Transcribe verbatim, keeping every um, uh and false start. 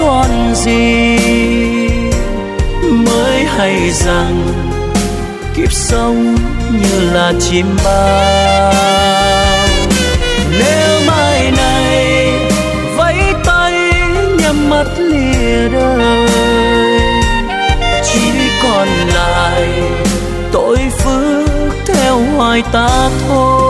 còn gì, mới hay rằng kiếp sống như là chim bao. Nếu mai này vẫy tay nhắm mắt lìa đời, chỉ còn lại tội phước theo hoài ta thôi.